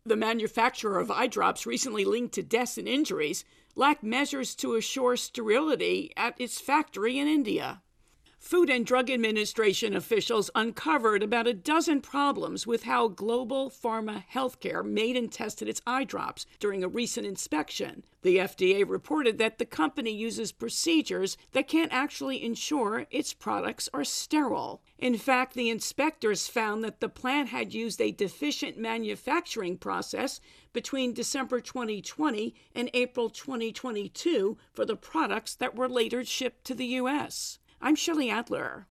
The manufacturer of eye drops recently linked to deaths and injuries lacked measures to assure sterility at its factory in India. Food and Drug Administration officials uncovered about a dozen problems with how Global Pharma Healthcare made and tested its eye drops during a recent inspection. The FDA reported that the company uses procedures that can't actually ensure its products are sterile. In fact, the inspectors found that the plant had used a deficient manufacturing process between December 2020 and April 2022 for the products that were later shipped to the U.S. I'm Shelley Adler.